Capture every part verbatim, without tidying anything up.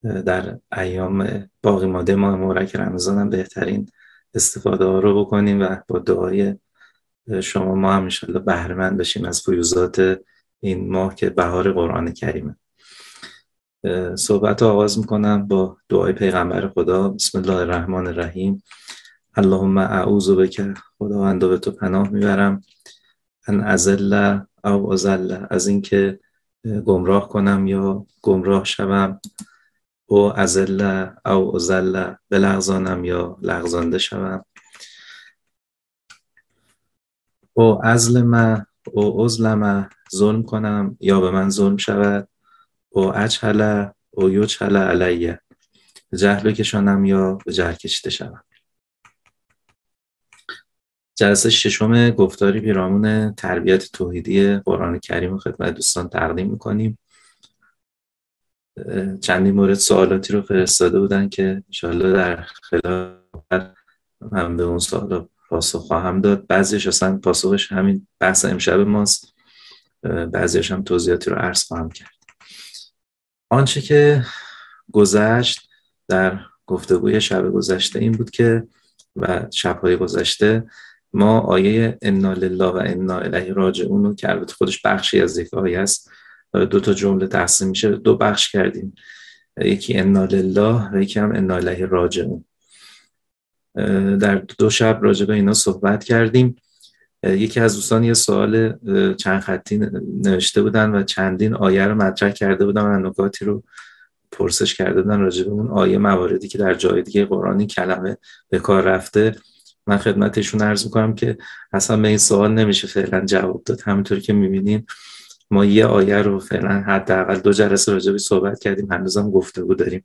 در ایام باقی مانده ماه مبارک رمضان هم بهترین استفاده ها رو بکنیم و با دعای شما ما هم انشالله بهره مند بشیم از فیوزات این ماه که بهار قرآن کریمه. صحبت رو آغاز میکنم با دعای پیغمبر خدا. بسم الله الرحمن الرحیم. اللهم اعوذ بک، خداوند به تو پناه میبرم، ان اضل او اضل، از اینکه گمراه کنم یا گمراه شوم، او اضل او اضل، بلغزانم یا لغزانده شوم، او ازلم او ازلم، ظلم کنم یا به من ظلم شود، او اجهل او یجهل علیه، جهل کشانم یا به جهل کشیده شوم. جلسه ششم گفتاری پیرامون تربیت توحیدی قرآن کریم رو خدمت دوستان تقدیم میکنیم. چندین مورد سوالاتی رو فرستاده بودن که انشاءالله در خلال من به اون سوالا پاسخ خواهم داد. بعضیش اصلا پاسخش همین بحث امشب ماست، بعضیش هم توضیحاتی رو عرض خواهم کرد. آنچه که گذشت در گفتگوی شب گذشته این بود که و شب‌های گذشته ما آیه انا لله و انا الیه راجعون رو که البته خودش بخشی از یک آیه است، دو تا جمله تقسیم میشه، دو بخش کردیم، یکی انا لله و یکی هم انا الیه راجعون. در دو شب راجع به اینا صحبت کردیم. یکی از دوستان یه سوال چند خطی نوشته بودن و چندین آیه رو مطرح کرده بودن و نکاتی رو پرسش کرده بودن راجع به اون آیه، مواردی که در جای دیگه قرآنی کلمه به کار رفته. من خدمتشون عرض میکنم که اصلا به این سوال نمیشه فعلا جواب داد. همونطوری که میبینین ما یه آیه رو فعلا حداقل دو جلسه راجع بهش صحبت کردیم، هنوزم گفتگو داریم.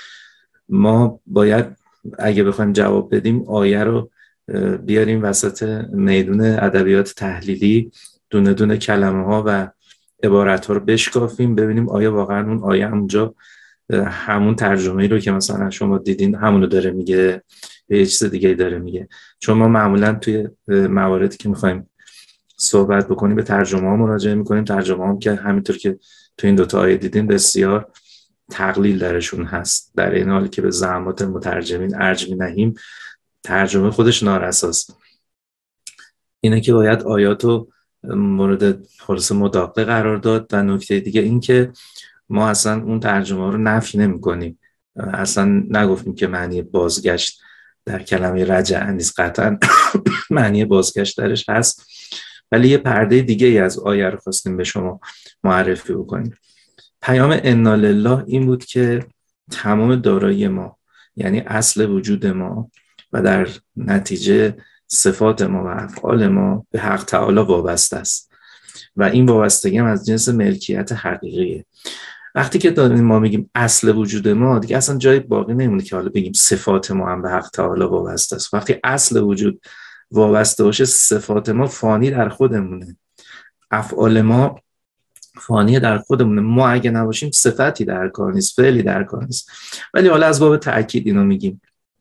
ما باید اگه بخوایم جواب بدیم آیه رو بیاریم وسط میدون ادبیات تحلیلی، دونه دونه کلمه ها و عبارت ها رو بشکافیم، ببینیم آیا واقعا اون آیه اونجا همون ترجمه‌ای رو که مثلا شما دیدین همونو داره میگه یا یه چیز دیگه داره میگه. چون ما معمولا توی مواردی که میخوایم صحبت بکنیم به ترجمه ها مراجعه میکنیم، ترجمه هم که همینطور که تو این دوتا آیه دیدیم بسیار تقلیل درشون هست، در این حالی که به زعامات مترجمین ارج می‌نهیم، ترجمه خودش نارساست. اینه که باید آیاتو مورد خلاص مداقه قرار داد. و نکته دیگه این که ما اصلا اون ترجمه رو نفی نمی کنیم، اصلا نگفتیم که معنی بازگشت در کلمه رجع نیست، قطعا معنی بازگشت درش هست، ولی یه پرده دیگه ای از آیه رو خواستیم به شما معرفی بکنیم. پیام انا لله این بود که تمام دارایی ما، یعنی اصل وجود ما و در نتیجه صفات ما و افعال ما به حق تعالی وابسته است و این وابستگی هم از جنس ملکیت حقیقیه. وقتی که داریم ما میگیم اصل وجود ما، دیگه اصلا جای باقی نمونه که حالا بگیم صفات ما هم به حق تعالی وابسته است. وقتی اصل وجود وابسته باشه، صفات ما فانی در خودمونه، افعال ما فانی در خودمونه. ما اگه نباشیم صفتی در کار نیست، فعلی در کار نیست. ولی حالا از باب تأکید اینو میگیم.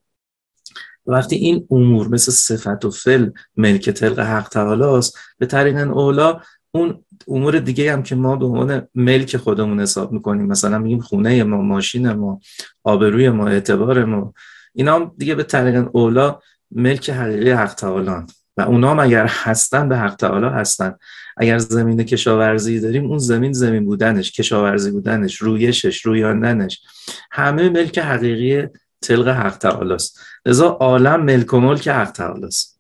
وقتی این امور مثل صفت و فعل ملک طلق حق تعالی است، به طریق اولا اون امور دیگه هم که ما به عنوان ملک خودمون حساب میکنیم، مثلا میگیم خونه ما، ماشین ما، آبروی ما، اعتبار ما، اینا هم دیگه به طریق اولا ملک حقیقی حق تعالی و اونا هم اگر هستن به حق تعالی هستن. اگر زمین کشاورزی داریم، اون زمین زمین بودنش، کشاورزی بودنش، رویشش، رویاندنش، همه ملک حقیقی طلق حق تعالی است. لذا عالم ملک و ملک حق تعالی است.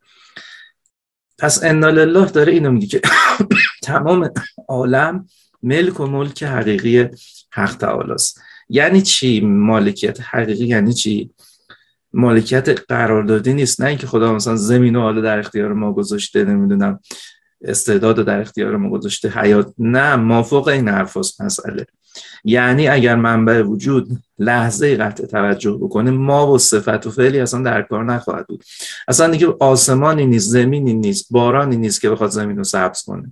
پس انا لله داره اینو میگه که تمام عالم ملک و ملک حقیقی حق تعالی است. یعنی چی مالکیت حقیقی؟ یعنی چی؟ مالکیت قراردادی نیست، نه اینکه خدا مثلا زمین و حالا در اختیار ما گذاشته، نمیدونم استعداد در اختیار ما گذاشته، حیات، نه، مافوق این حرفاست مسئله. یعنی اگر منبع وجود لحظه قطع توجه بکنه، ما و صفت و فعلی اصلا در کار نخواهد بود. اصلا دیگه آسمانی نیست، زمینی نیست، بارانی نیست که بخواد زمین رو سبز کنه.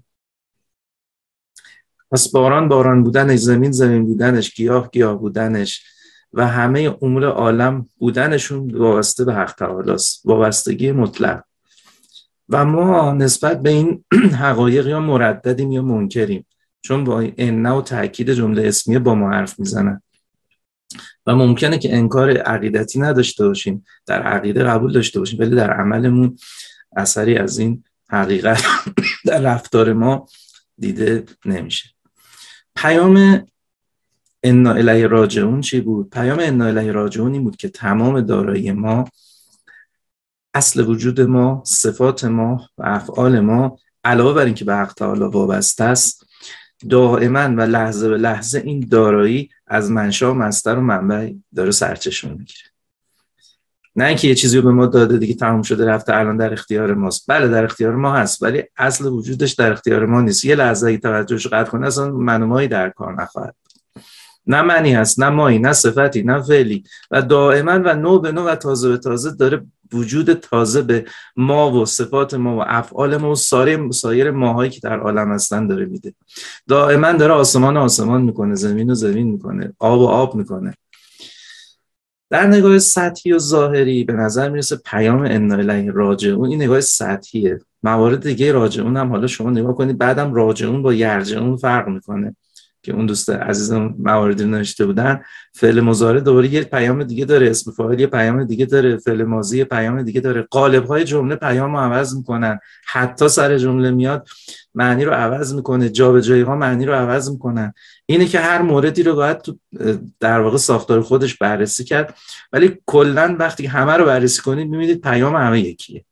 پس باران باران بودنش، زمین زمین بودنش، گیاه گیاه بودنش و همه امور عالم بودنشون وابسته به حق تعالی است، وابستگی مطلق. و ما نسبت به این حقایق یا مرددیم یا منکریم، چون با ان و تاکید جمله اسمیه با ما حرف میزنن. و ممکنه که انکار عقیدتی نداشته باشیم، در عقیده قبول داشته باشیم، ولی در عملمون اثری از این حقیقت در رفتار ما دیده نمیشه. پیام انا الیه راجعون چی بود؟ پیام انا الیه راجعون این بود که تمام دارایی ما، اصل وجود ما، صفات ما و افعال ما، علاوه بر این که به حق تعالی وابسته است، دائما و لحظه به لحظه این دارایی از منشأ و مصدر و منبع داره سرچشمه میگیره. نه اینکه یه چیزی رو به ما داده دیگه تموم شده رفته الان در اختیار ماست. بله در اختیار ما هست، ولی اصل وجودش در اختیار ما نیست. یه لحظه اگه توجهش قطع کنه اصلا من و مایی در کار نخواهد. نه معنی هست، نه مایی، نه صفتی، نه فعلی، و دائما و نو به نو و تازه به تازه داره وجود تازه به ما و صفات ما و افعال ما و سایر ماهایی که در عالم هستن داره میده. دائما داره آسمان آسمان میکنه، زمین و زمین میکنه، آب و آب میکنه. در نگاه سطحی و ظاهری به نظر میرسه پیام انا الیه راجعون این نگاه سطحیه. موارد دیگه راجعون هم حالا شما نگاه کنید، بعدم راجعون با یرجعون فرق میکنه که اون دوست عزیزم مواردی نوشته بودن. فعل مضارع دوباره یه پیام دیگه داره، اسم فاعل یه پیام دیگه داره، فعل ماضی یه پیام دیگه داره، قالب‌های جمله پیامو عوض میکنن، حتی سر جمله میاد معنی رو عوض میکنه، جابجایی‌ها معنی رو عوض میکنن. اینه که هر موردی رو باید تو در واقع ساختار خودش بررسی کرد، ولی کلا وقتی همه رو بررسی کنید می‌بینید پیام همه یکیه.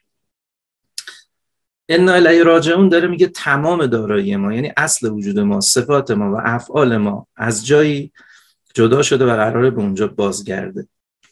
انا الیه راجعون داره میگه تمام دارایی ما، یعنی اصل وجود ما، صفات ما و افعال ما از جایی جدا شده و قراره به اونجا بازگرده.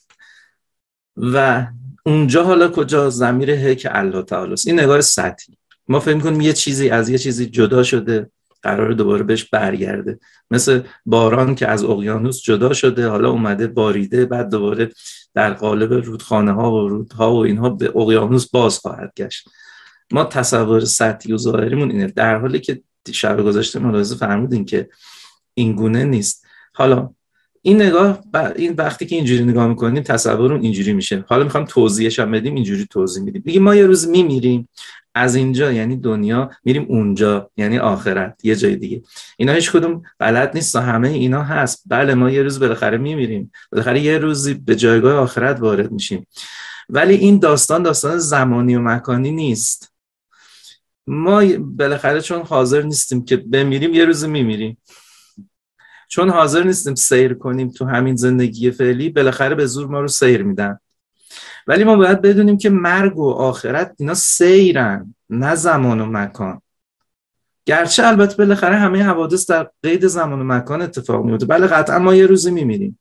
و اونجا حالا کجا؟ ضمیر ه که الله تعالی است. این نگاه سطحی. ما فکر می‌کنیم یه چیزی از یه چیزی جدا شده، قراره دوباره بهش برگرده. مثل باران که از اقیانوس جدا شده، حالا اومده باریده، بعد دوباره در قالب رودخانه‌ها و رودها و اینها به اقیانوس باز خواهد گشت. ما تصور سطحی و ظاهریمون اینه، در حالی که شب گذشته ملاحظه فرمودین که این گونه نیست. حالا این نگاه این وقتی که اینجوری نگاه میکنیم تصورمون اینجوری میشه. حالا میخوام توضیحش هم بدیم، اینجوری توضیح میدیم. میگیم ما یه روز میمیریم، از اینجا یعنی دنیا میریم اونجا یعنی آخرت، یه جای دیگه. اینا هیچ کدوم غلط نیست، همه اینا هست. بله ما یه روز بالاخره میمیریم، بالاخره یه روزی به جایگاه آخرت وارد میشیم، ولی این داستان داستان زمانی و مکانی نیست. ما بالاخره چون حاضر نیستیم که بمیریم یه روز میمیریم، چون حاضر نیستیم سیر کنیم تو همین زندگی فعلی، بالاخره به زور ما رو سیر میدن. ولی ما باید بدونیم که مرگ و آخرت اینا سیرن، نه زمان و مکان. گرچه البته بالاخره همه حوادث در قید زمان و مکان اتفاق میفته، بله قطعا ما یه روزی میمیریم.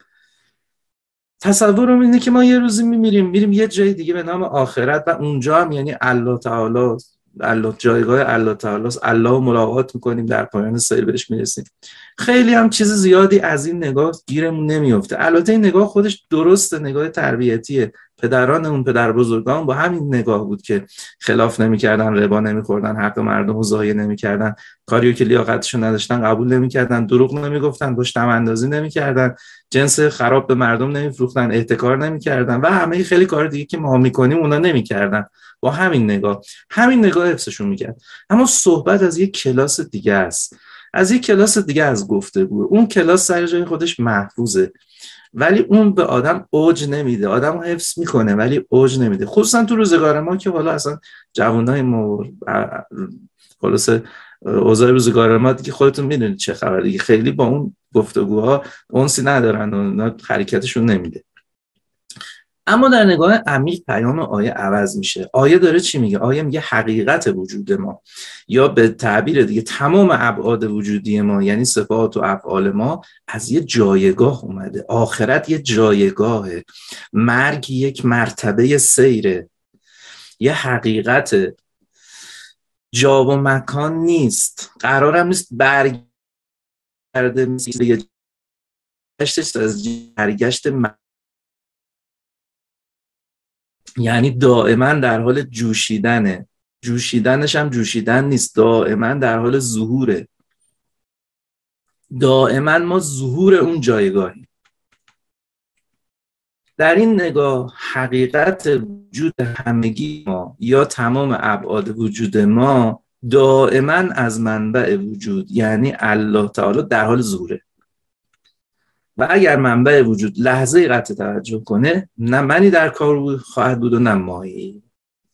تصورم اینه که ما یه روزی میمیریم، میریم یه جای دیگه به نام آخرت، و اونجا هم یعنی الله تعالی، الله جایگاه الله تعالی است، الله رو ملاقات میکنیم، در پایان سیر بهش میرسیم. خیلی هم چیز زیادی از این نگاه گیرمون نمیفته. البته این نگاه خودش درسته، نگاه تربیتیه. پدران اون پدر بزرگان با همین نگاه بود که خلاف نمیکردن، ربا نمیخوردن، حق مردم رو ضایع نمیکردن، کاریو که لیاقتشو نداشتن قبول نمیکردن، دروغ نمیگفتن، باش طمع اندازی نمیکردن، جنس خراب به مردم نمیفروختن، احتکار نمیکردن و همه خیلی کار دیگه که ما میکنیم اونا نمیکردن. با همین نگاه همین نگاه حفظشون میکرد. اما صحبت از یک کلاس دیگه است، از یک کلاس دیگه از گفتگو. اون کلاس سر جای خودش محفوظه، ولی اون به آدم اوج نمیده. آدم رو حفظ میکنه ولی اوج نمیده، خصوصا تو روزگار ما که حالا اصلا جوانای ما خلاص اوضاع روزگار ما دیگه خودتون میدونید چه خبر دیگه، خیلی با اون گفتگوها اونسی ندارن و حرکتشون نمیده. اما در نگاه عمیق پیام آیه عوض میشه. آیه داره چی میگه؟ آیه میگه حقیقت وجود ما، یا به تعبیر دیگه تمام ابعاد وجودی ما، یعنی صفات و افعال ما، از یه جایگاه اومده. آخرت یه جایگاهه، مرگ یک مرتبه سیره، یه حقیقت، جا و مکان نیست. قرارم نیست برگرده مثل یه گشتش از برگشت م... یعنی دائما در حال جوشیدنه. جوشیدنش هم جوشیدن نیست، دائما در حال ظهوره. دائما ما ظهور اون جایگاهی. در این نگاه حقیقت وجود همگی ما یا تمام ابعاد وجود ما دائما از منبع وجود یعنی الله تعالی در حال ظهوره. و اگر منبع وجود لحظه قطع توجه کنه، نه منی در کار خواهد بود و نه مایی.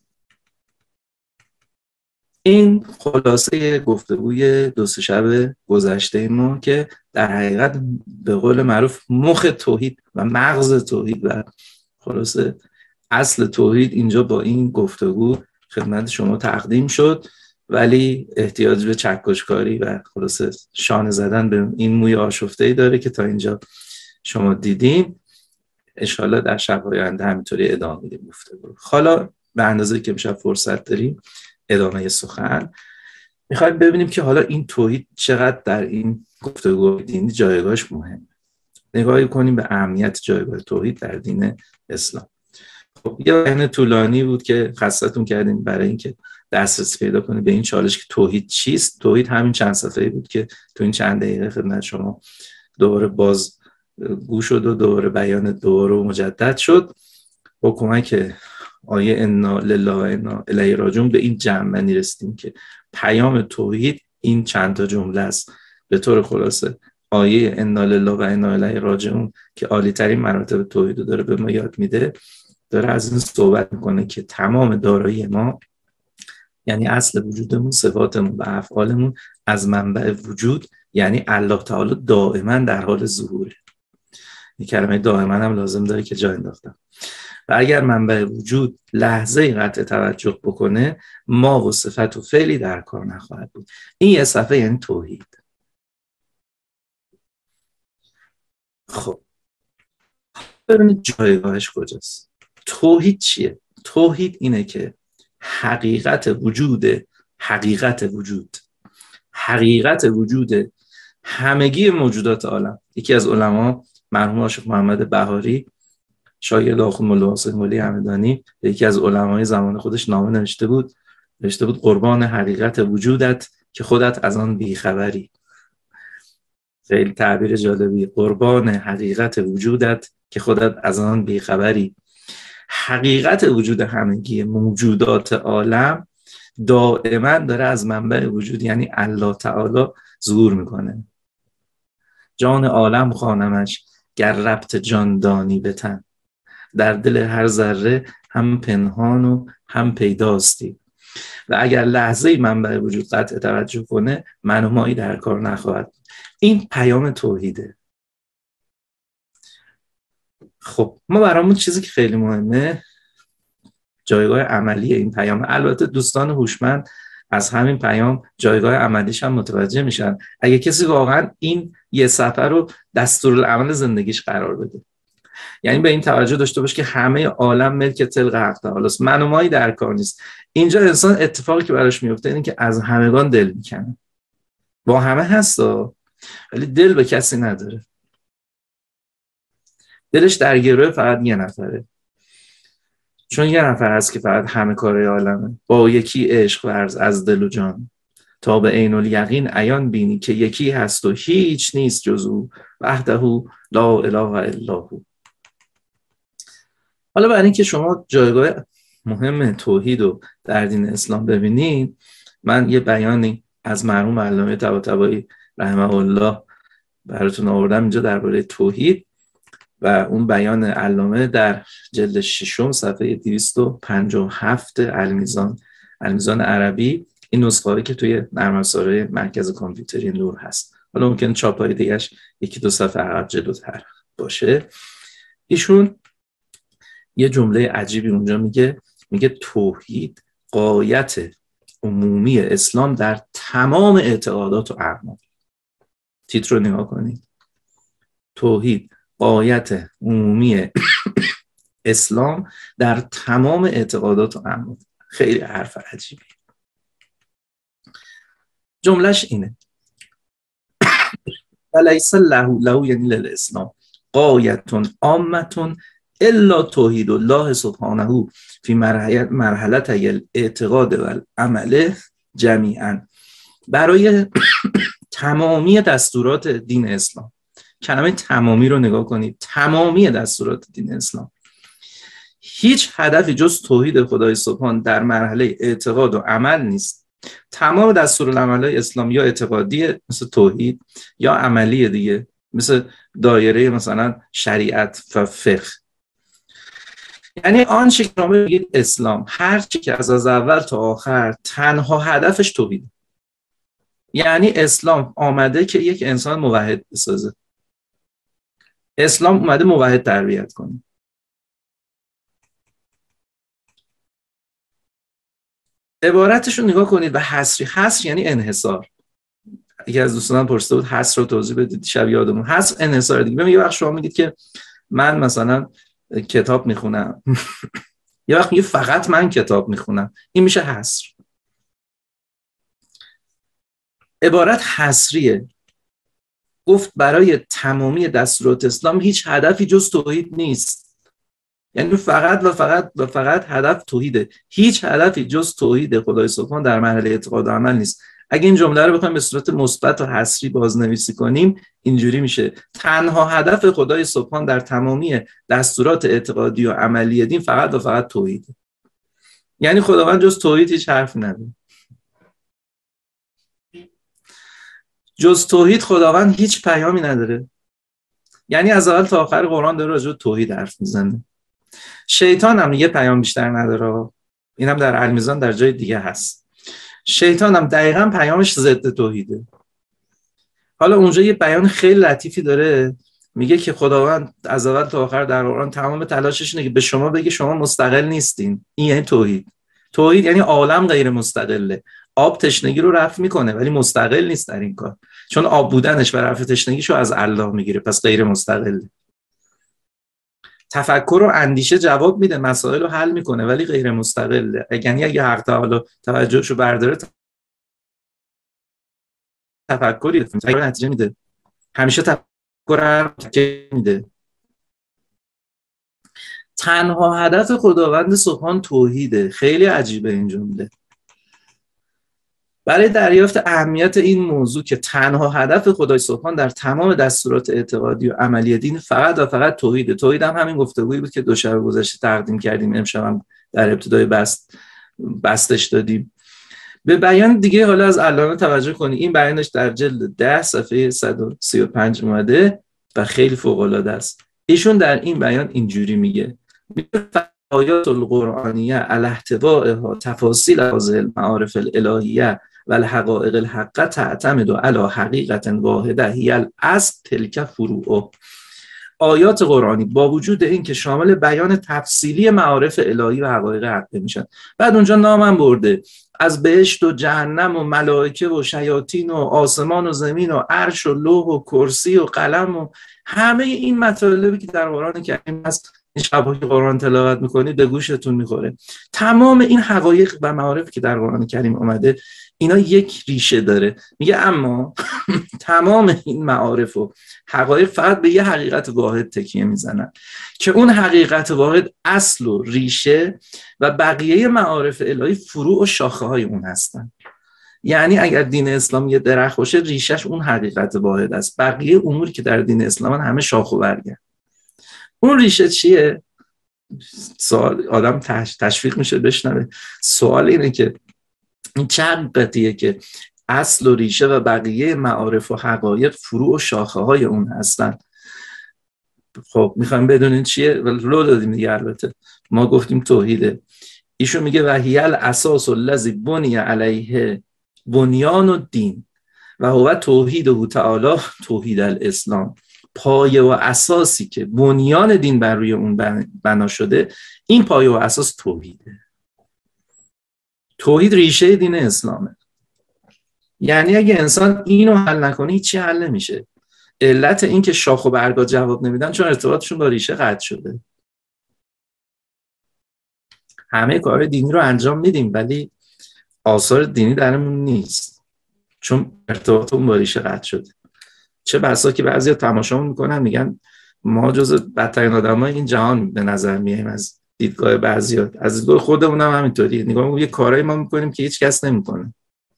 این خلاصه گفتگوی دو سه شب گذشته ما که در حقیقت به قول معروف مخ توحید و مغز توحید و خلاصه اصل توحید اینجا با این گفتگو خدمت شما تقدیم شد، ولی احتیاج به چکشکاری و خلاصه شانه زدن به این موی آشفته‌ای داره که تا اینجا شما دیدین. انشالله در شب‌های آینده همینطوری ادامه میدیم گفتگو. حالا به اندازه که امشب فرصت داریم ادامه سخن میخوایم ببینیم که حالا این توحید چقدر در این گفتگو دینی جایگاهش مهمه. نگاهی کنیم به اهمیت جایگاه توحید در دین اسلام. خب یه بیان طولانی بود که خستتون کردیم برای اینکه دسترسی پیدا کنید به این چالش که توحید چیست. توحید همین چند صفحه‌ای بود که تو این چند دقیقه خدمت شما دوباره باز گوش شد و دوباره بیان دوباره و مجدد شد. با کمک آیه انا لله و انا الیه راجعون به این جمع رسیدیم که پیام توحید این چند تا جمله است. به طور خلاصه آیه انا لله و انا الیه راجعون که عالی ترین مراتب توحید رو داره به ما یاد میده، داره از این صحبت میکنه که تمام دارایی ما، یعنی اصل وجودمون، صفاتمون و افعالمون از منبع وجود یعنی الله تعالی دائما در حال ظهوره. این کلمه دائما هم لازم داره که جا انداختم. و اگر منبع وجود لحظه قطع توجه بکنه، ما و صفت و فعلی در کار نخواهد بود. این یه صفحه یعنی توحید. خب ببینید جایگاهش کجاست. توحید چیه؟ توحید اینه که حقیقت وجود حقیقت وجود حقیقت وجود همگی موجودات عالم. یکی از علما مرحوم عاشق محمد بهاری شاگرد آخوند ملا حسین ولی همدانی یکی از علمای زمان خودش نامه نوشته بود نوشته بود قربان حقیقت وجودت که خودت از آن بیخبری. خیلی تعبیر جالبی. قربان حقیقت وجودت که خودت از آن بیخبری. حقیقت وجود همگی موجودات عالم دائما داره از منبع وجود یعنی الله تعالی ظهور میکنه. جان عالم خوانمش گر ربط جان دانی به تن، در دل هر ذره هم پنهان و هم پیداستی. و اگر لحظه منبع وجود قطع توجه کنه، من و مایی در کار نخواهد. این پیام توحیده. خب ما برامون چیزی که خیلی مهمه جایگاه عملی این پیام. البته دوستان هوشمند از همین پیام جایگاه عملیش هم متوجه میشن اگه کسی واقعا این یه صفحه رو دستورالعمل زندگیش قرار بده. یعنی به این توجه داشته باشه که همه عالم ملک تلق حق تعالی است، من و مایی در کار نیست. اینجا انسان اتفاقی که براش میفته اینه که از همگان دل میکنه. با همه هستا ولی دل به کسی نداره. دلش در گروه فقط یه نفره، چون یه نفر هست که فقط همه کاره عالمه. با یکی عشق ورز از دل و جان، تا به عین الیقین عیان بینی که یکی هست و هیچ نیست جز او، وحده لا اله الا هو. حالا برای اینکه شما جایگاه مهم توحید رو در دین اسلام ببینید، من یه بیانی از مرحوم علامه طباطبایی رحمه الله براتون آوردم اینجا درباره توحید و اون بیان علامه در جلد ششم صفحه دویست و پنجاه و هفت المیزان المیزان عربی. این نسخه‌ای که توی نرم افزارهای مرکز کامپیوتری نور هست. حالا ممکن چاپ‌های دیگه‌اش یکی دو صفحه عقب جلوتر باشه. ایشون یه جمله عجیبی اونجا میگه میگه توحید غایت عمومی اسلام در تمام اعتقادات و اعمال. تیتر رو نگاه کنید. توحید غایت عمومی اسلام در تمام اعتقادات و اعمال. خیلی حرف عجیبی. جملهش اینه ولیس له له یعنی للاسلام غایتون عامتون الا توحید الله سبحانه فی مرحلت الاعتقاد و العمل جمیعا. برای تمامی دستورات دین اسلام، کلمه تمامی رو نگاه کنید، تمامی دستورات دین اسلام، هیچ هدفی جز توحید خدای سبحان در مرحله اعتقاد و عمل نیست. تمام دستورالعمل‌های اسلام یا اعتقادی مثل توحید یا عملی دیگه مثل دایره مثلا شریعت و فقه. یعنی آنچه که شما بگید اسلام، هر چی که از از اول تا آخر تنها هدفش توحید. یعنی اسلام آمده که یک انسان موحد بسازه. اسلام اومده موحد تربیت کنه. عبارتش رو نگاه کنید و حصری. حصر یعنی انحصار. یکی از دوستان پرسیده بود حصر رو توضیح بدید، شب یادمون. حصر انحصار دیگه. ببین یه وقت شما میگید که من مثلا کتاب میخونم یه وقت میگه فقط من کتاب میخونم، این میشه حصر. عبارت حصریه. گفت برای تمامی دستورات اسلام هیچ هدفی جز توحید نیست. یعنی فقط و فقط و فقط هدف توحیده. هیچ هدفی جز توحید خدای سبحان در مرحله اعتقاد و عمل نیست. اگه این جمله رو بخوایم به صورت مثبت و حصری بازنویسی کنیم اینجوری میشه: تنها هدف خدای سبحان در تمامی دستورات اعتقادی و عملی دین فقط و فقط توحیده. یعنی خداوند جز توحید هیچ حرفی نداره. جز توحید خداوند هیچ پیامی نداره. یعنی از اول تا آخر قرآن داره راجع به توحید حرف میزنه. شیطان هم یه پیام بیشتر نداره. این هم در المیزان در جای دیگه هست. شیطان هم دقیقاً پیامش ضد توحیده. حالا اونجا یه بیان خیلی لطیفی داره، میگه که خداوند از اول تا آخر در قرآن تمام تلاشش اینه که به شما بگه شما مستقل نیستین. این یعنی توحید. توحید یعنی عالم غیر مستقله. آب تشنگی رو رفع میکنه ولی مستقل نیست در این کار، چون آب بودنش و رفع تشنگیشو از الله میگیره، پس غیر مستقله. تفکر و اندیشه جواب میده، مسائل رو حل میکنه ولی غیر مستقله. یعنی اگه حق تعالی توجهشو برداره تفکری تفکر نتیجه میده. همیشه تفکر میده. تنها هدف خداوند سبحان توحیده. خیلی عجیبه این جمله. برای دریافت اهمیت این موضوع که تنها هدف خدای سبحان در تمام دستورات اعتقادی و عملی دین فقط و فقط توحیده. توحید هم همین گفتگویی بود که دو شب گذشته تقدیم کردیم، امشب هم در ابتدای بست بستش دادیم. به بیان دیگه حالا از علامه توجه کنید. این بیانش در جلد ده صفحه صد و سی و پنج اومده و خیلی فوق العاده است. ایشون در این بیان اینجوری میگه: آیات القرآنیه علی احتوائها تفاصیل هذه المعارف الالهیه و الحقائق الحقه تعتمد علی حقیقت واحده هی الاصل تلک فروع. آیات قرآنی با وجود این که شامل بیان تفصیلی معارف الهی و حقایق حقه میشن، بعد اونجا نامم برده از بهشت و جهنم و ملائکه و شیاطین و آسمان و زمین و عرش و لوح و کرسی و قلم و همه این مطالبی که در قرآن کریم هست. این شب‌ها که قرآن تلاوت میکنید به گوشتون میخوره. تمام این حقایق و معارفی که در قرآن کریم اومده اینا یک ریشه داره. میگه اما تمام این معارف و حقایق فقط به یه حقیقت واحد تکیه میزنن که اون حقیقت واحد اصل و ریشه و بقیه معارف الهی فروع و شاخه های اون هستن. یعنی اگر دین اسلام یه درخت باشه ریشش اون حقیقت واحد است، بقیه اموری که در دین اسلام همه شاخ و برگه. اون ریشه چیه؟ سوال آدم تشویق میشه بشنوه. سوال اینه که این چه حقیقتیه که اصل و ریشه و بقیه معارف و حقایق فروع و شاخه های اون هستن. خب میخوایم بدونین چیه؟ لو دادیم دیگه. البته ما گفتیم توحیده. ایشون میگه وحی الاساس الذی بنی علیه بنیان الدین و هو توحیده تعالی توحید الاسلام. پایه و اساسی که بنیان دین بر روی اون بنا شده، این پایه و اساس توحیده. توحید ریشه دین اسلامه. یعنی اگه انسان اینو حل نکنه هیچی حل نمیشه. علت این که شاخ و برگا جواب نمیدن چون ارتباطشون با ریشه قطع شده. همه کارهای دینی رو انجام میدیم ولی آثار دینی درمون نیست چون ارتباطمون با ریشه قطع شده. چه بسا که بعضیا تماشامون میکنن میگن ما جز بدترین آدمای این جهان به نظر میایم از دیدگاه بعضیا. از دیدگاه خودمون هم همینطوریه. نگاه میکنیم یه کارایی ما میکنیم که هیچ کس نمیکنه.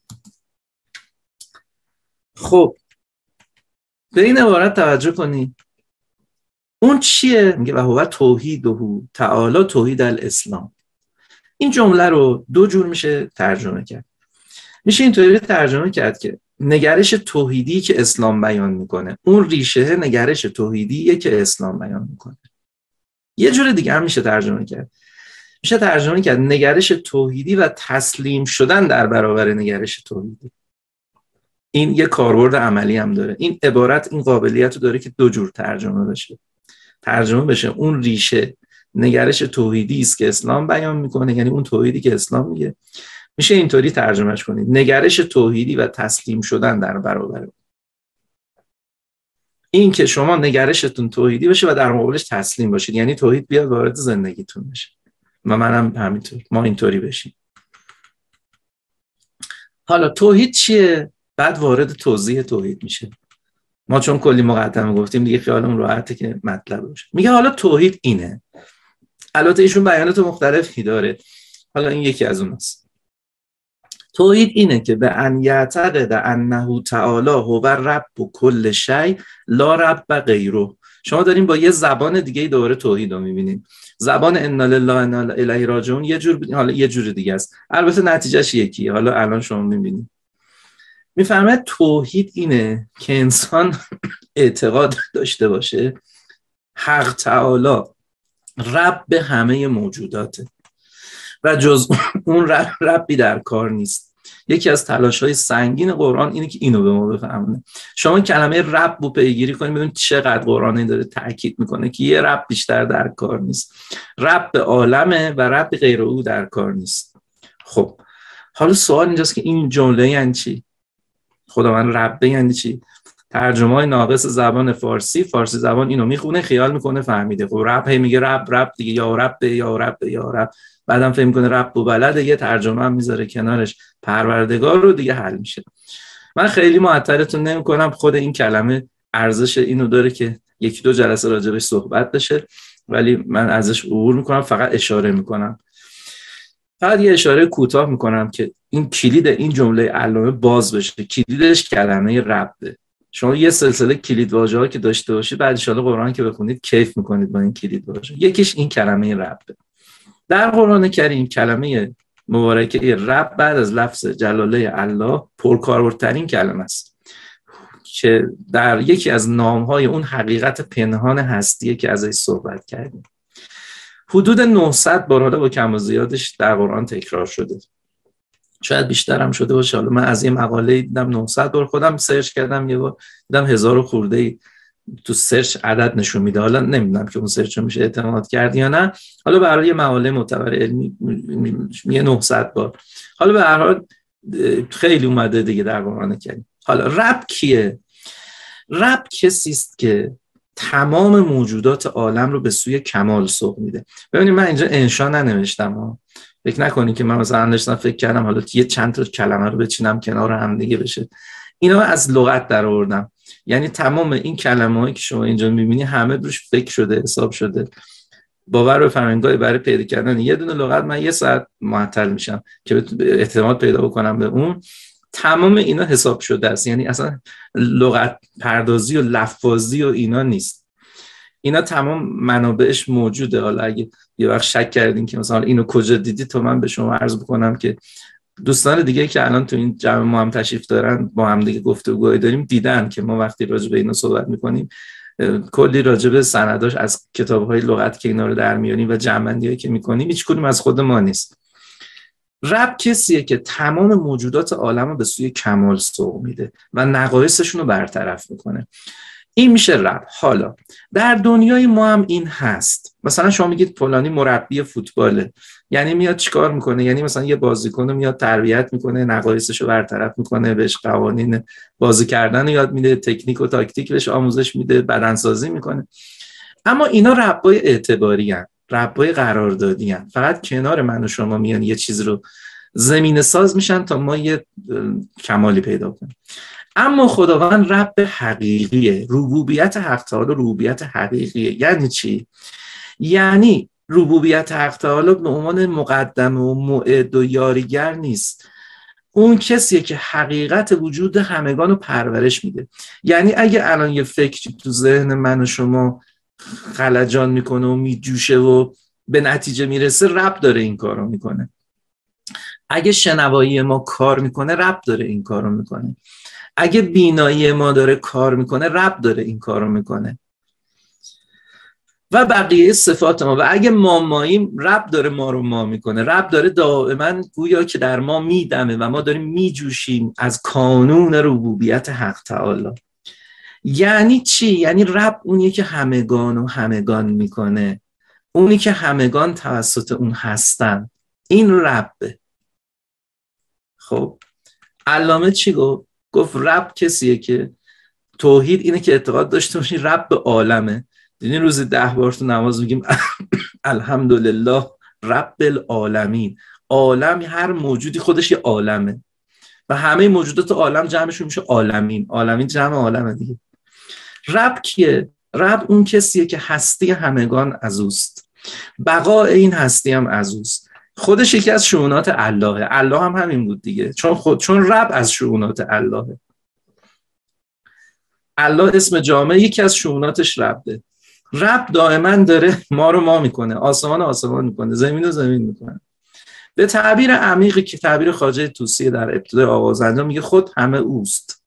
خب به این عبارت توجه کنید. اون چیه؟ میگه و هو توحیده تعالی توحید الاسلام. این جمله رو دو جور میشه ترجمه کرد. میشه اینطوری ترجمه کرد که نگرش توحیدی که اسلام بیان میکنه، اون ریشه نگرش توحیدیه که اسلام بیان میکنه. یه جور دیگه هم میشه ترجمه کرد، میشه ترجمه کرد نگرش توحیدی و تسلیم شدن در برابر نگرش توحیدی. این یه کاربرد عملی هم داره. این عبارت این قابلیت رو داره که دو جور ترجمه بشه. ترجمه بشه اون ریشه نگرش توحیدی است که اسلام بیان میکنه، یعنی اون توحیدی که اسلام میگه، میشه اینطوری ترجمهش کنید نگرش توحیدی و تسلیم شدن در برابر این که شما نگرشتون توحیدی باشه و در مقابلش تسلیم باشید، یعنی توحید بیاد وارد زندگیتون بشه و منم همینطور، ما اینطوری بشیم. حالا توحید چیه؟ بعد وارد توضیح توحید میشه. ما چون کلی مقدمه گفتیم دیگه خیالمون راحته که مطلب باشه. میگه حالا توحید اینه. البته ایشون بیانات مختلفی داره، حالا این یکی از اوناست. توحید اینه که به ان یعتقد انه تعالی هو رب کل شیء لا رب غیره. شما دارین با یه زبان دیگه دوباره توحید رو میبینید. زبان انا لله و انا الیه راجعون یه جور، حالا یه جور دیگه است، البته نتیجهش یکیه. حالا الان شما میبینید میفهمه توحید اینه که انسان اعتقاد داشته باشه حق تعالی رب به همه موجوداته و جز اون رب ربی در کار نیست. یکی از تلاش‌های سنگین قرآن اینه که اینو به ما بفهمونه. شما کلمه رب رو پیگیری کنید ببینید چقدر قرآن این داره تاکید میکنه که یه رب بیشتر در کار نیست. رب عالمه و رب غیر او در کار نیست. خب حالا سوال اینجاست که این جمله یعنی چی؟ خداوند رب یعنی چی؟ ترجمه های ناقص زبان فارسی، فارسی زبان اینو میخونه خیال میکنه فهمیده. خب رب هی میگه رب رب دیگه، یا رب یا رب یا رب، بعدم فهم میکنه رب و بلده، یه ترجمه هم میذاره کنارش پروردگار رو، دیگه حل میشه. من خیلی معطلتون نمیکنم، خود این کلمه ارزش اینو داره که یکی دو جلسه راجبش صحبت بشه، ولی من ازش عبور میکنم، فقط اشاره میکنم. فقط یه اشاره کوتاه میکنم که این کلید این جمله علامه باز بشه. کلیدش کلمه ربه. شما یه سلسله کلید واژه‌ها که داشته باشید بعد ان شاءالله قرآن که بخونید کیف میکنید با این کلید واژه. یکیش این کلمه ربه. در قرآن کریم کلمه مبارکه رب بعد از لفظ جلاله الله پرکاربردترین کلمه است که در یکی از نام‌های اون حقیقت پنهان هستیه که ازش صحبت کردیم. حدود نهصد بار حالا با کم و زیادش در قرآن تکرار شده، شاید بیشتر هم شده باشه. حالا من از این مقاله دیدم نهصد بار، خودم سرچ کردم یه بار دیدم هزار و خورده تو سرچ عدد نشون میده. حالا نمیدونم که اون سرچ رو میشه اعتماد کرد یا نه. حالا به هر حال یه مقاله معتبر علمی میگه نهصد بار. حالا به هر حال خیلی اومده دیگه در قرآن کریم. حالا رب کیه؟ رب کسی است که تمام موجودات عالم رو به سوی کمال سوق میده. ببینید من اینجا انشا ننوشتم ها، فکر نکنید که من مثلا نوشتم فکر کردم حالا یه چند تا کلمه رو بچینم کنار هم دیگه بشه. اینا از لغت در آوردم، یعنی تمام این کلمه‌هایی که شما اینجا می‌بینی همه روش فکر شده، حساب شده. باور بفرمایید برای پیدا کردن یه دونه لغت من یه ساعت معطل میشم که اعتماد پیدا بکنم به اون. تمام اینا حساب شده است، یعنی اصلا لغت پردازی و لفاظی و اینا نیست. اینا تمام منابعش موجوده. حالا اگه یه وقت شک کردین که مثلا اینو کجا دیدی، تو من به شما عرض بکنم که دوستان دیگه که الان تو این جمع ما هم تشریف دارن، با هم دیگه گفتگوهای داریم، دیدن که ما وقتی راجع به اینا صحبت میکنیم کلی راجع به سنداش از کتاب‌های لغت که اینا رو در میاریم و جمع‌بندی‌هایی که میکنیم هیچ کدوم از خود ما نیست. رب کسیه که تمام موجودات عالم رو به سوی کمال سوق میده و نقایصشون رو برطرف میکنه. این میشه رب. حالا در دنیای ما هم این هست. مثلا شما میگید فلانی مربی فوتباله، یعنی میاد چیکار میکنه؟ یعنی مثلا یه بازیکن رو میاد تربیت میکنه، نقایصش رو برطرف میکنه، بهش قوانین بازی کردن رو یاد میده، تکنیک و تاکتیک بهش آموزش میده، بدنسازی میکنه. اما اینا ربای اعتباری هستند، ربای قراردادی هستند. فقط کنار من و شما میان یه چیز رو زمینه ساز میشن تا ما یه کمالی پیدا کنیم. اما خداوند رب حقیقیه. ربوبیت حق تعالی ربوبیت حقیقیه. یعنی چی؟ یعنی ربوبیت حق تعالی به عنوان مقدمه و معد و یاریگر نیست. اون کسیه که حقیقت وجود همگان رو پرورش میده. یعنی اگه الان یه فکری تو ذهن من و شما خلجان میکنه و میجوشه و به نتیجه میرسه، رب داره این کارو میکنه. اگه شنوایی ما کار میکنه، رب داره این کارو میکنه. اگه بینایی ما داره کار میکنه، رب داره این کارو میکنه و بقیه صفات ما. و اگه ما ماییم، رب داره ما رو ما میکنه. رب داره دائما گویا که در ما میدمه و ما داریم میجوشیم از کانون ربوبیت حق تعالی. یعنی چی؟ یعنی رب اونیه که همگان و همگان میکنه، اونی که همگان توسط اون هستن، این ربه. خب علامه چی گفت؟ گفت رب کسیه که توحید اینه که اعتقاد داشته باشی رب به عالمه. دیدین روزی ده بار تو نماز میگیم الحمدلله رب العالمین. عالم، هر موجودی خودش یه عالمه و همه موجودات عالم جمعشون میشه عالمین. عالمین جمع عالمه دیگه. رب کیه؟ رب اون کسیه که هستی همگان از اوست، بقای این هستی هم از اوست. خودش یکی از شؤونات اللهه. الله هم همین بود دیگه، چون خود چون رب از شؤونات اللهه. الله اسم جامع، یکی از شؤوناتش ربه. رب دائما داره ما رو ما میکنه، آسمان آسمان میکنه، زمین رو زمین میکنه. به تعبیر عمیقی که تعبیر خواجه طوسی در ابتدای آغاز انجام میگه خود همه اوست.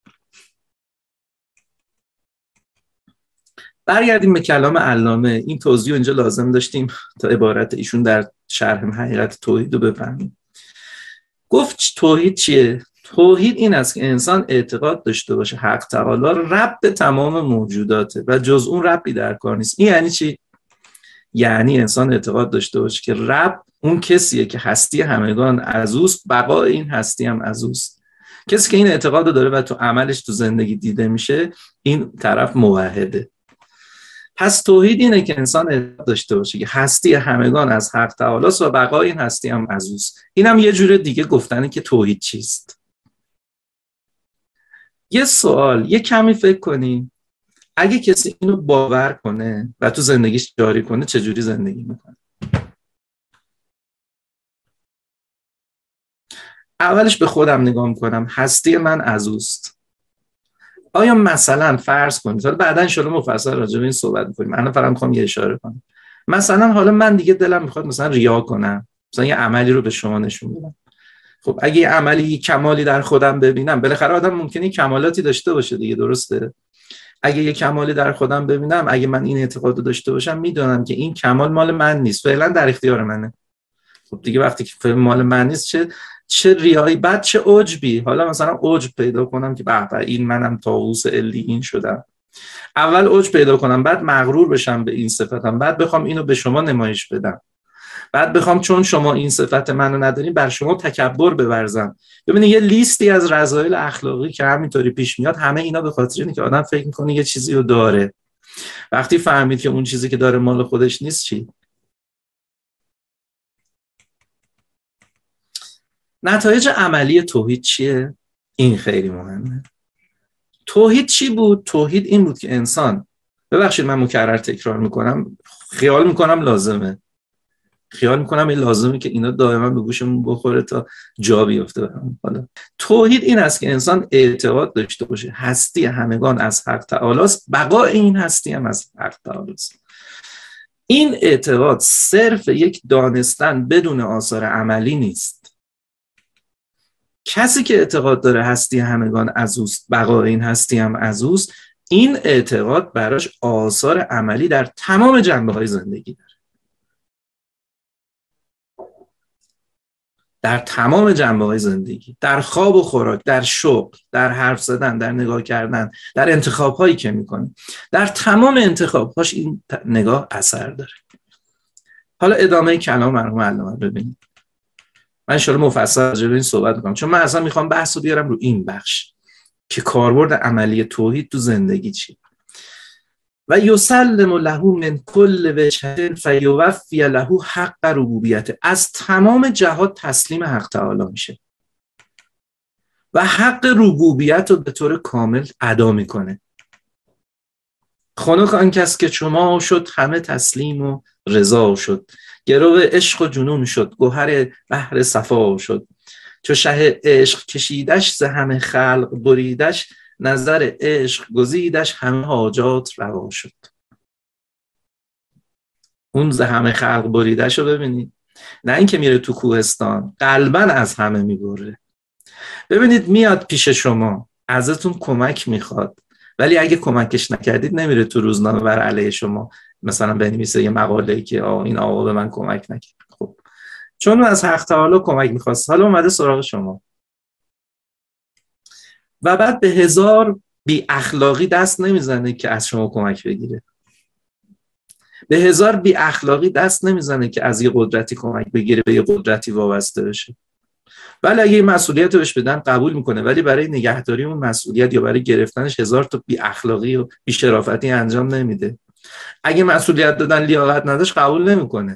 برگردیم به کلام علامه. این توضیح اینجا لازم داشتیم تا عبارت ایشون در شرح حقیقت توحید رو بفهمیم. گفت توحید چیه؟ توحید این است که انسان اعتقاد داشته باشه حق تعالی رب تمام موجوداته و جز اون ربی در کار نیست. این یعنی چی؟ یعنی انسان اعتقاد داشته باشه که رب اون کسیه که هستی همگان از اوست، بقای این هستی هم از اوست. کسی که این اعتقاد داره و تو عملش تو زندگی دیده میشه، این طرف موحده. پس توحید اینه که انسان اعتقاد داشته باشه که هستی همگان از حق تعالی است و بقای این هستی هم از اوست. اینم یه جور دیگه گفتنه که توحید چیست. یه سوال، یه کمی فکر کنیم. اگه کسی اینو باور کنه و تو زندگیش جاری کنه، چجوری زندگی میکنه؟ اولش به خودم نگاه میکنم، هستی من از اوست. آیا مثلا فرض کنید، حالا بعدا ان شاءالله مفصل راجع به این صحبت می‌کنیم، من فقط می‌خوام یه اشاره کنم. مثلا حالا من دیگه دلم میخواد مثلا ریا کنم، مثلا یه عملی رو به شما نشون بدم. خب اگه یه عملی کمالی در خودم ببینم، بالاخره آدم ممکنه کمالاتی داشته باشه دیگه، درسته؟ اگه یه کمالی در خودم ببینم، اگه من این اعتقاد رو داشته باشم، میدونم که این کمال مال من نیست، فعلا در اختیار منه. خب دیگه وقتی که فعلا مال من نیست، چه چه ریایی، بعد چه عجبی. حالا مثلا عجب پیدا کنم که به به این منم طاووس علیین شدم. اول عجب پیدا کنم، بعد مغرور بشم به این صفتم، بعد بخوام اینو به شما نمایش بدم، بعد بخوام چون شما این صفت منو ندارین بر شما تکبر بورزم. ببینید یه لیستی از رذایل اخلاقی که همینطوری پیش میاد، همه اینا به خاطر اینه که آدم فکر میکنه یه چیزی رو داره. وقتی فهمید که اون چیزی که داره مال خودش نیست، چی؟ نتایج عملی توحید چیه؟ این خیلی مهمه. توحید چی بود؟ توحید این بود که انسان، ببخشید من مکرر تکرار میکنم، خیال میکنم لازمه خیال میکنم این لازمه که اینا دائما به گوشمون بخوره تا جا بیفته. حالا توحید این است که انسان اعتقاد داشته باشه هستی همگان از حق تعالی است، بقای این هستی هم از حق تعالی است. این اعتقاد صرف یک دانستن بدون آثار عملی نیست. کسی که اعتقاد داره هستی همگان از اوست، بقای این هستی هم از اوست، این اعتقاد براش آثار عملی در تمام جنبه‌های زندگی داره. در تمام جنبه‌های زندگی، در خواب و خوراک، در شغل، در حرف زدن، در نگاه کردن، در انتخاب‌هایی که می‌کنه، در تمام انتخاب‌هاش این نگاه اثر داره. حالا ادامه کلام مرحوم علامه ببینید. من ان شاءالله مفصل راجع به این صحبت می‌کنم، چون من اصلا می‌خوام بحثو بیارم رو این بخش که کاربرد عملی توحید تو زندگی چیه. و یسلم له من کل وجه فیوفی له حق ربوبیت، از تمام جهات تسلیم حق تعالی میشه و حق ربوبیت رو به طور کامل ادا میکنه. خنک آن کس که شما شد همه تسلیم و رضا شد، گرو عشق و جنون شد، گوهر بحر صفا شد، چو شه عشق کشیدش ز همه خلق بریدش، نظر عشق گزیدش همه حاجات روا شد. اون ز همه خلق بریدش رو ببینید، نه اینکه میره تو کوهستان، قلباً از همه میبره. ببینید میاد پیش شما، ازتون کمک میخواد، ولی اگه کمکش نکردید نمیره تو روزنامه بر علیه شما مثلا بنویسه یه مقاله‌ای که آه این آقا به من کمک نکرد. خب چون از حق تعالی کمک میخواست، حالا اومده سراغ شما و بعد به هزار بی اخلاقی دست نمیزنه که از شما کمک بگیره، به هزار بی اخلاقی دست نمیزنه که از یه قدرتی کمک بگیره، به یه قدرتی وابسته بشه. ولی اگه این مسئولیت رو بهش بدن قبول میکنه، ولی برای نگهداری اون مسئولیت یا برای گرفتنش هزار تا بی اخلاقی و بی شرافتی انجام نمیده. اگه مسئولیت دادن لیاقت نداشت قبول نمیکنه.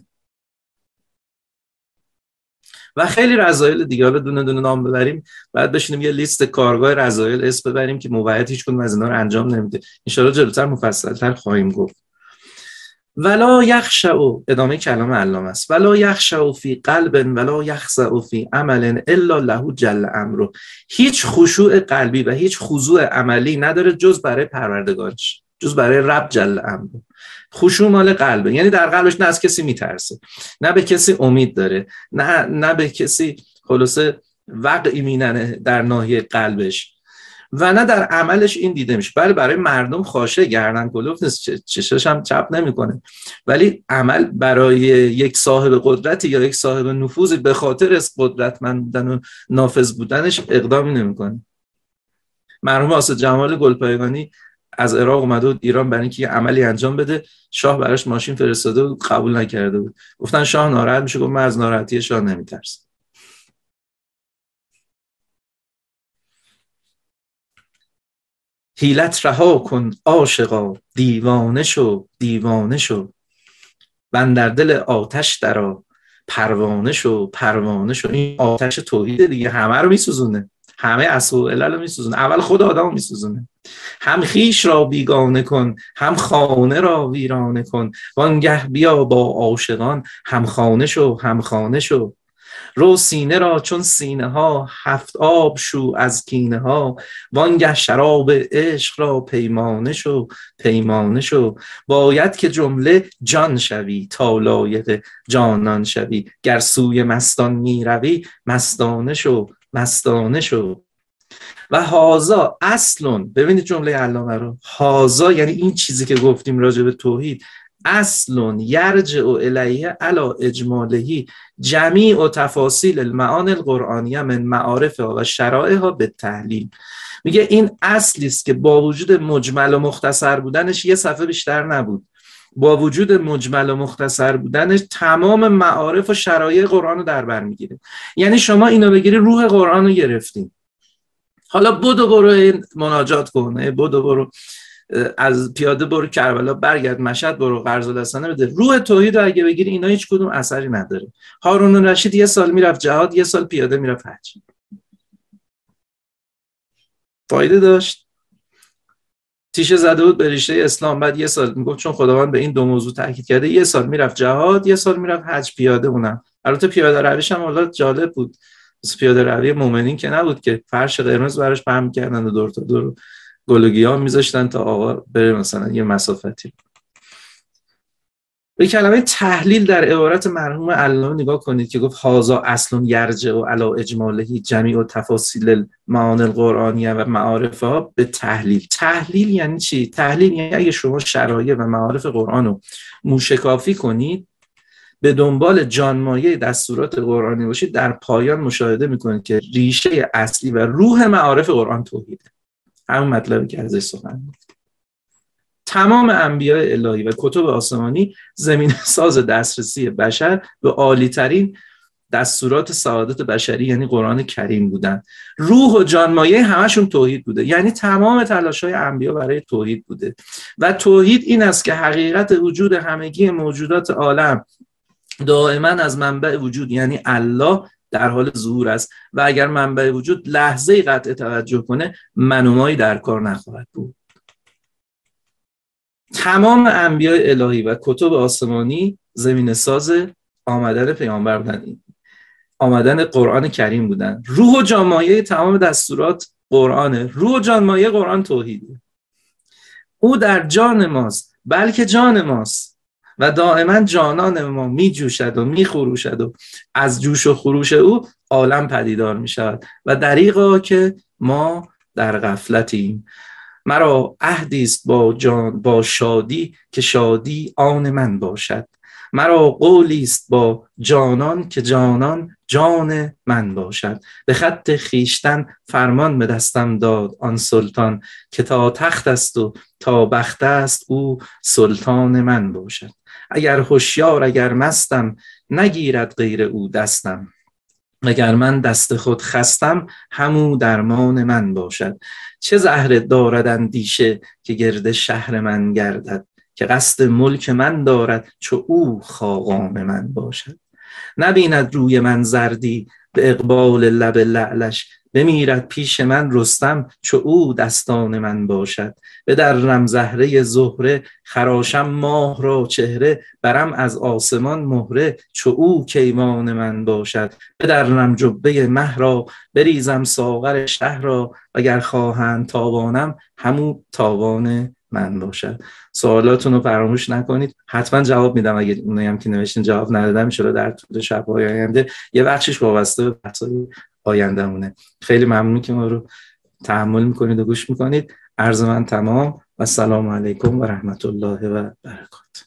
و خیلی رذایل دیگه، حالا دونه دونه نام ببریم بعد بشینیم یه لیست کارگاه رذایل اسم ببریم که موقعیت هیچ کدوم از اینا رو انجام نمیده. ان شاء الله جلوتر مفصل‌تر خواهیم گفت. ولا یخشع، ادامه کلام علامه است، ولا یخشع فی قلب ولا یخضع فی عمل الا له جل امره. هیچ خشوع قلبی و هیچ خضوع عملی نداره جز برای پروردگارش، جز برای رب جل امره. خشوع مال قلبه، یعنی در قلبش نه از کسی میترسه، نه به کسی امید داره، نه نه به کسی خلاصه وقعی میننه در ناحیه قلبش، و نه در عملش این دیده میشه. بله برای مردم خاشه گردن کلوف نیست، چشش هم چپ نمیکنه، ولی عمل برای یک صاحب قدرتی یا یک صاحب نفوذی به خاطر از قدرتمند بودن و نافذ بودنش اقدامی نمیکنه. مرحوم آصد جمال گلپایگانی از عراق اومده بود ایران برای اینکه یه عملی انجام بده، شاه براش ماشین فرستاده بود، قبول نکرده بود. گفتن شاه ناراحت میشه، گفت من از ناراحتی شاه نمیترسم. حیلت رها کن عاشقا، دیوانه شو دیوانه شو، بندر دل آتش درآ، پروانه شو پروانه شو. این آتش توحید دیگه، همه رو میسوزونه، همه اصل و علل رو میسوزونه. اول خود آدم رو میسوزونه. هم خیش را بیگانه کن، هم خانه را ویرانه کن، وانگه بیا با عاشقان، هم خانه شو هم خانه شو. رو سینه را چون سینه ها، هفت آب شو از کینه ها، وانگه شراب عشق را پیمانه شو پیمانه شو. باید که جمله جان شوی تا لایق جانان شوی، گر سوی مستان می روی مستانه شو مستانه شو. و هازا اصلون، ببینید جمله علامه رو، هازا یعنی این چیزی که گفتیم راجع به توحید، اصلون یرجع الیه علی اجمالهی جمیع و تفاصیل المعانی القرآنیه من معارفها و شرائعها به تحلیل. میگه این اصلی است که با وجود مجمل و مختصر بودنش یه صفحه بیشتر نبود، با وجود مجمل و مختصر بودنش تمام معارف و شرایع قرآن رو در بر میگیره. یعنی شما اینو بگیری روح قرآن رو گرفتین، حالا بدو برو مناجات کن، بدو برو از پیاده برو کربلا، برگرد مشهد برو قرض الحسنه بده، روح توحید رو اگه بگیری اینا هیچ کدوم اثری نداره. هارون الرشید یه سال میرفت جهاد، یه سال پیاده میرفت حج، فایده داشت؟ تیشه زده بود به ریشه اسلام، بعد یه سال میگفت چون خداوند به این دو موضوع تاکید کرده، یه سال میرفت جهاد، یه سال میرفت حج پیاده. اونم البته پیاده رویش هم حالا جالب بود، پیاده روی مومنین که نبود که فرش قرمز براش پهن می‌کردن و دور تا دور گلوگیان میذاشتن تا آقا بره مثلا یه مسافتی. به کلمه تحلیل در عبارت مرحوم علامه نگاه کنید که گفت هازا اصل یرجع و علی اجمالهی جمیع و تفاصیل المعانی القرآنیه و معارفها به تحلیل. تحلیل یعنی چی؟ تحلیل یعنی اگه شما شرایع و معارف قرآن رو موشکافی کنید، به دنبال جانمایه دستورات قرآنی باشید، در پایان مشاهده میکنید که ریشه اصلی و روح معارف قرآن توحیده. همون مطلبی که ازش سخن گفت. تمام انبیاء الهی و کتب آسمانی زمینه ساز دسترسی بشر به عالی ترین دستورات سعادت بشری یعنی قرآن کریم بودن. روح و جانمایه همشون توحید بوده، یعنی تمام تلاش‌های انبیا برای توحید بوده. و توحید این است که حقیقت وجود همگی موجودات عالم دائما از منبع وجود یعنی الله در حال ظهور است و اگر منبع وجود لحظه قطع توجه کنه منومایی در کار نخواهد بود. تمام انبیاء الهی و کتب آسمانی زمینه ساز آمدن پیامبر بودن، آمدن قرآن کریم بودن. روح و جانمایه تمام دستورات قرآنه، روح و جانمایه قرآن توحیده. او در جان ماست بلکه جان ماست و دائما جانان ما می جوشد و می خروشد و از جوش و خروش او عالم پدیدار می شود و دریغا که ما در غفلتیم. مرا عهدی است با جان با شادی که شادی آن من باشد. مرا قولی است با جانان که جانان جان من باشد. به خط خیشتن فرمان به دستم داد آن سلطان که تا تخت است و تا بخت است او سلطان من باشد. اگر هوشیار اگر مستم نگیرد غیر او دستم. اگر من دست خود خستم همو درمان من باشد. چه زهر دارد اندیشه که گرد شهر من گردد. که قصد ملک من دارد چو او خاقان من باشد. نبیند روی من زردی به اقبال لب لعلش. بمیرد پیش من رستم چو او دستان من باشد. بدرم زهره زهره خراشم ماه را چهره. برم از آسمان مهره چو او کیوان من باشد. بدرم جبه مه را بریزم ساغر شهر را. اگر خواهند تاوانم همو تاوان من باشد. سوالاتون رو فراموش نکنید، حتما جواب میدم. اگه اونایی هم که نوشتین جواب ندادم ان شاءالله در طول شب‌های آینده یه بخشش وابسته به بحث‌های آینده‌مونه. خیلی ممنون که ما رو تحمل میکنید و گوش میکنید. عرض من تمام و السلام علیکم و رحمت الله و برکاته.